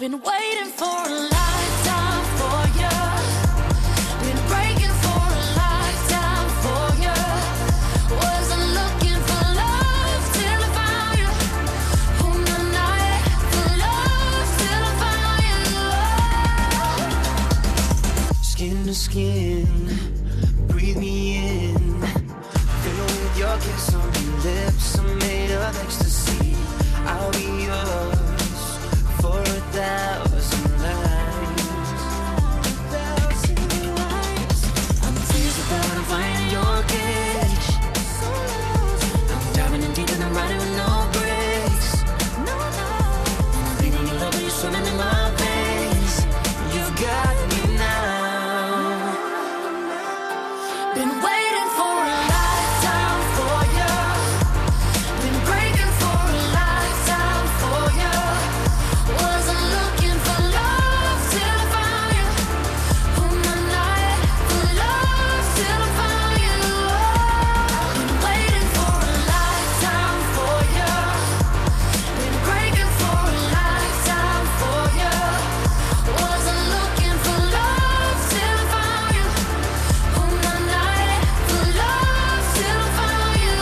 Been waiting for a lifetime for you. Been breaking for a lifetime for you. Wasn't looking for love till I found you. On the night for love till I found you. Skin to skin, breathe me in. Fill with your kiss on your lips. I'm made of ecstasy. I'll be yours for 1,000 lives. 1,000 lives. I'm tears without a fire in your cage. I'm diving in deep and I'm riding with no brakes. No, no. I'm breathing your love when you're swimming in my veins. You've got me now. Been waiting for a lifetime for you. Been breaking for a lifetime for you. Wasn't looking for love till I found you. On the night for love till I found you. Been waiting for a lifetime for you. Been breaking for a lifetime for you. Wasn't looking for love till I found you. On the night for love till I found you.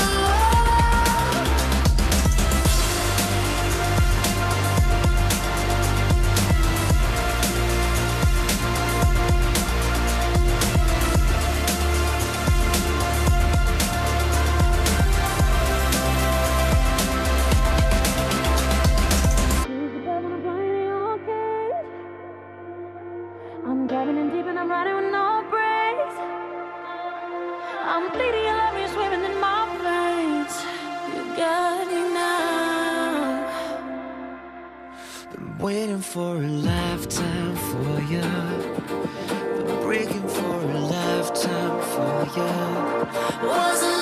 I'm diving in deep and I'm riding with no brakes. I'm bleeding your love, you're swimming in my veins. You got me now. Been waiting for a lifetime for you. Been breaking for a lifetime for you. Wasn't